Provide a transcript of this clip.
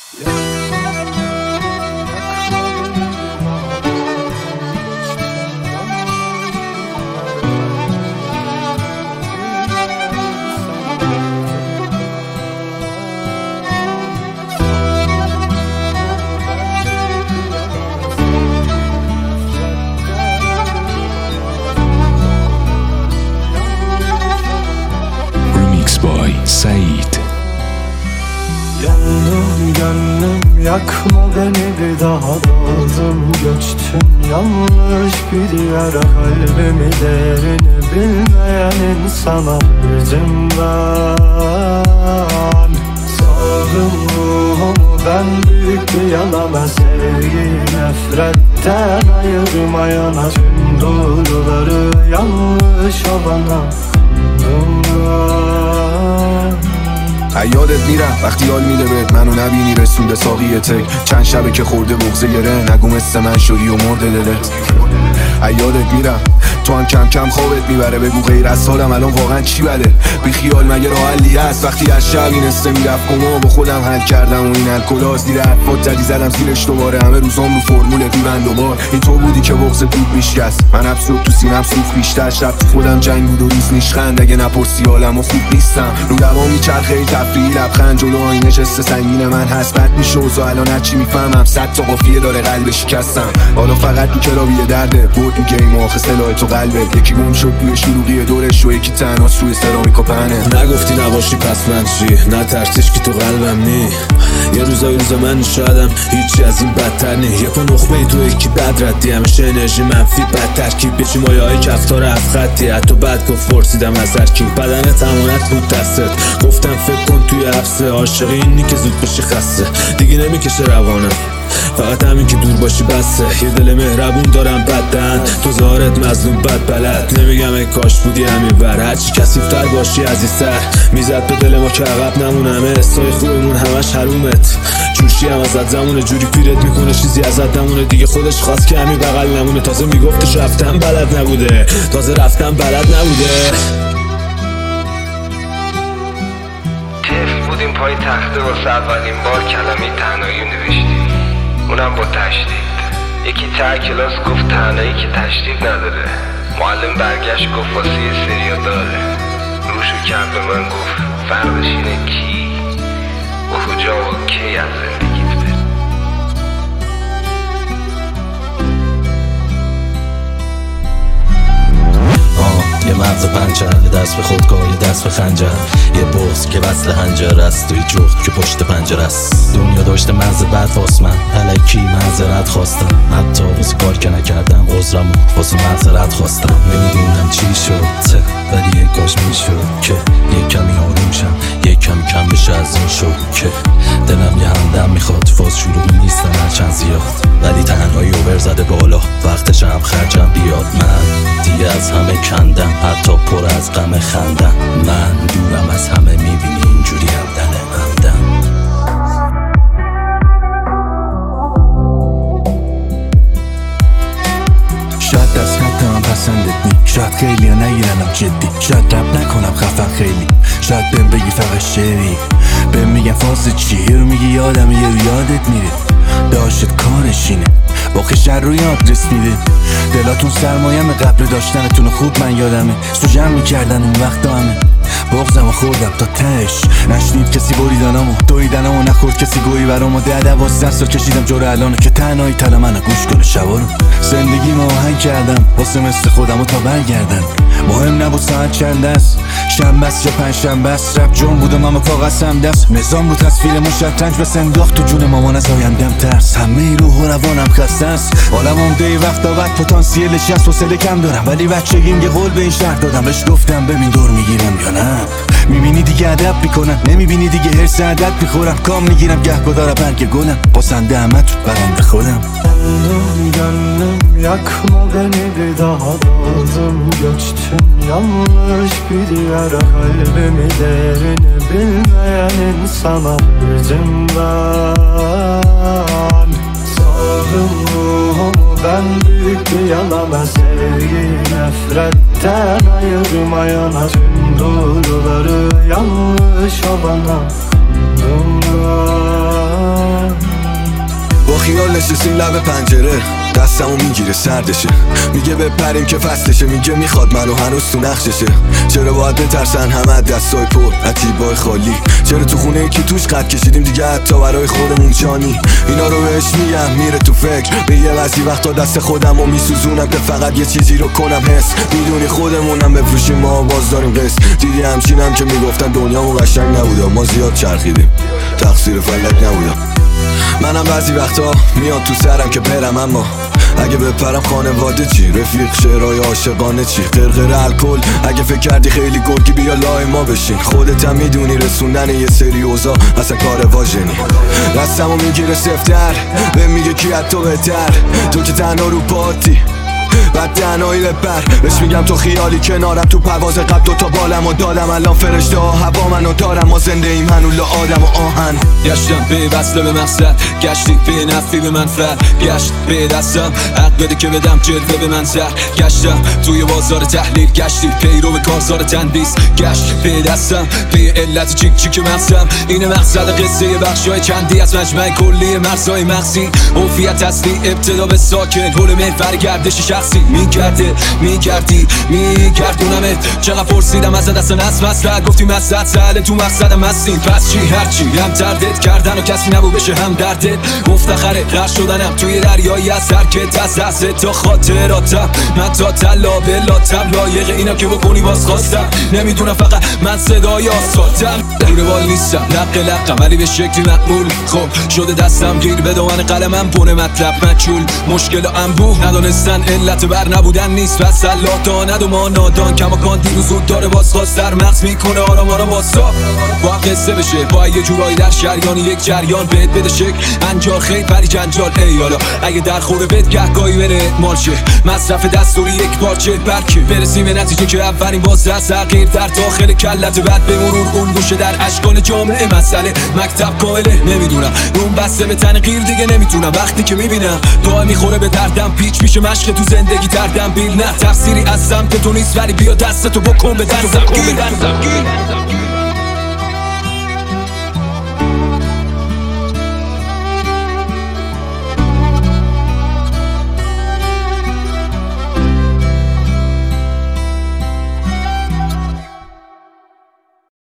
Said. Yandım gönlüm yakma beni bir daha, doğdum göçtüm yanlış bir yere, kalbimi değerini bilmeyen insana verdim ben. Sardım ruhumu ben büyük bir yalana, sevgiyi nefretten ayırmayana, tüm doğruları yanlış olana یادت میرم وقتی حال میده بهت منو نبینی، رسونده ساقی تک چند شبه که خورده بغضه گره، نگو مثل من شدی و مرده دلت. یادت میرم تو هم کم کم خوابت میبره، بگو غیر از حالم الان واقعا چی بده؟ بی خیال مگه راه حلی هست؟ وقتی از شب این استه میرفت گما با خودم حل کردم و این الکلاس دیر حرفات زدی زدم زیرش دوباره، همه روزام رو فرمول بیبند دوبار. این تو بودی که بغض دود میشکست، من افسود تو سینم سوخت بیشتر، شب تو خودم جنگ بود و روز نیشخند، اگه نپرسی حالم و خوب نیستم. رو دوام میچرخه ای تفریحی لبخند جلو آینه شسته سنگین من هست، بد میشه و الان هرچی میفهمم 100 تا قافیه داره قلب شکستم. حالا فقط تو کلابی درده برد می گیم آخه سلاح تو قلبت، یکی گم شد توی شلوغی دورش و یکی تنهاست روی سرامیکا پهنه. نگفتی نباشی پس من چی؟ نترسیش که تو قلبم نی. یه روزای روز من شایدم هیچی از این بدتر نی. یه پا نخبه تو یکی بد ردی، همیشه انرژی منفی بد ترکیب، بچی مایه های کفتار از خطی، حتی بد گفت فرسیدم از هرکی، بدن تمانت بود دستت، گفتم فکر کن توی حفظه، عاشقی اینی که زود بشی خسته، دیگه نمیکشه روانم، فقط همین که دور باشی بسه. یه دل مهربون دارم بدن، تو ظاهرت مظلوم بد بلد، نمیگم ای کاش بودی همین بر، هرچی کثیفتر باشی عزیزتر، میزد به دل ما که عقب نمونم، حسای خوبمون همش حرومت، جوشی هم ازت زمونه، جوری پیرت میکنه چیزی ازت نمونه، دیگه خودش خواست که همین بغل نمونه، تازه میگفتش رفتم بلد نبوده، تازه رفتم بلد نبوده. بودیم پای تخته واسه اولین بار کلمه تنهایی نوشتیم، اونم با تشدید. یکی ته کلاس گفت تنهایی که تشدید نداره، معلم برگشت گفت واسه یه سریا داره، روشو کرد به من گفت فرقش اینه کی و کجا و کی از زندگیت بره. یه مغز پنچر، یه دست به خودکار، یه دست به خنجر، یه بغض که وصل حنجر است، توی جفت که پشت پنجر است. دنیا داشته مغز بد واس من، الکی معذرت خواستم، حتی واسه کار که نکردم عذرمو واسه معذرت خواستم. نمیدونم چی شد ولی یک کاش میشد که یک کمی آروم شم، یک کمی کم بشه از این شد که دلم یه همدم میخواد، فاز شروعی نیستم هرچند زیاد، ولی تنهایی اوبر زده بالا، وقتش هم خرجم بیاد. من دیگه از همه کندم، حتی پر از غم خندم، من دورم از همه میبینی اینجوری همدم. شاید دست حدم پسندت نی، شاید خیلی ها نگیرنم جدی، شاید رب نکنم خفن خیلی، شاید بهم بگی فقط شعری، بهم میگن فاز چی، یه رو میگی یادم، یه رو یادت میره، داشت کارشینه باقی شر رو آدرس میده. دلاتون سرمایم قبل داشتنتون خوب من یادمه، سو جمع میکردن اون وقت همه، بغضمو خوردم تا تش، نشنید کسی بریدنامو دویدنامو، نخورد کسی گویی برامو، 10-12 سال کشیدم جور الانو که تنهایی تلا منو گوش کنه شبا رو. زندگی ما آهنگ کردم واسه مثل خودمو تا برگردن، مهم نبود ساعت چند است، شنبه است یا پنجشنبه است، رپ جون بودم اما کاغذم دست، نظام رو تصویرمون شطرنج بس انداخت تو جون مامان، از آیندم ترس، همه روح و روانم خسته است، حالم عمده وقتا بعد پتانسیلش هست، حوصله کم دارم ولی بچگیم یه قول به این شهر دادم، بهش گفتم ببین دور میگیرم یا نه، میبینی دیگه ادب میکنم، نمیبینی دیگه هرس عدد میخورم، کام میگیرم گهگدار برگ گلم، باسنده همه تو برنده خودم. Gönlüm yakma beni bir daha, doğdum göçtüm yanlış bir yere, kalbimi değerini bilmeyen insana verdim ben. Sardım ruhumu ben büyük bir yalana, sevgiyi nefretten ayırmayana, tüm doğruları yanlış olana. نشستیم لب پنجره، دستمو میگیره سردشه، میگه بپریم که فصلشه، میگه میخواد منو هنوز تو نقششه. چرا باید بترسن همه دستای پر عتیبای خالی؟ چرا تو خونه یکی توش قد کشیدیم دیگه حتی برای خودمون جانی؟ اینا رو بهش میگم میره تو فکر، به یه بعضی وقتا دست خودمو میسوزونم که فقط یه چیزی رو کنم حس. میدونی خودمونم بفروشیم ما باز داریم قصد. دیدی همچینم که میگفتن دنیامون قشنگ نبوده، ما زیاد چرخیدیم تقصیر فلک نبودم. منم بعضی وقتا میاد تو سرم که برم، اما اگه بپرم خانواده چی؟ رفیق شعرهای عاشقانه چی؟ قرقر الکل اگه فکر کردی خیلی گرگی بیا لای ما بشین. خودت هم میدونی رسوندن یه سری اوضاع اصلا کار واژنی. دستمو میگیره سفتر به میگه کی از تو بهتر، تو که تنها رو پاتی بعد تنهایی بپر. بهش میگم تو خیالی کنارم، تو پرواز قبل دوتا بالم و دادم، الان فرشته ها هوا منو دارم، ما زنده ایم هنوز آدم و آهن. گشتم به وصله به مقصد، گشتی به نفی به منفعت، گشت به دستم حق بده که بدم جلوه به منظر. گشتم توی بازار تحلیل، گشتی پیرو به کارزار تندیس، گشت به دستم به علت چیک چیک مغزم. اینه مقصد قصه بخشای چندی از مجمع کلی مرزای مغزی. هویت اصلی ابتدا به ساکن، حول محور گردش شخصی. میگردونمت، چقدر پرسیدم ازت اصلا نصف گفتی مقصد سهله تو مقصدم هستیم. پس چی هرچی هم تردت کردن و کسی نبود بشه هم دردت. مفتخره غرق شدنم توی دریایی از حرکت، از دست تا خاطراتم. من تا طلا بلاتم لایق اینا که بکنی باز خواستم. نمیدونم فقط من صدای آساتم، دور بال نیستم لقم ولی به شکلی مقبول. خب شده دستم گیر به دامن قلمم، بونه مطلب مجهول. مشکل انبوه ندانستن علت بر نبودن نیست، پس الله داند و ما نادان. کماکان دیروز زود داره بازخواست، در مغز میکنه آرام باسا. با قصه بشه با یه جورایی در شریانی، یک جریان بهت بده شکل انجال خیلی پری جنجال. ای حالا اگه در خوره بهت گهگاهی بره اعتمال شه، مصرف دستوری یک بارچه بلکه برسیم به نتیجه که اولین باز تغییر در داخل کلت، بعد به مرور اون گوشه در اشکال جامعه. مسئله مکتب کامله، نمیدونم اون بسته به تنقیر دیگه نمیتونم. وقتی که میبینم دعا میخوره به دردم، پیچ میشه مشق تو زندگی دردم بیل. نه تفسیری از سمت تو نیست ولی بیا دستتو بکن به دستم.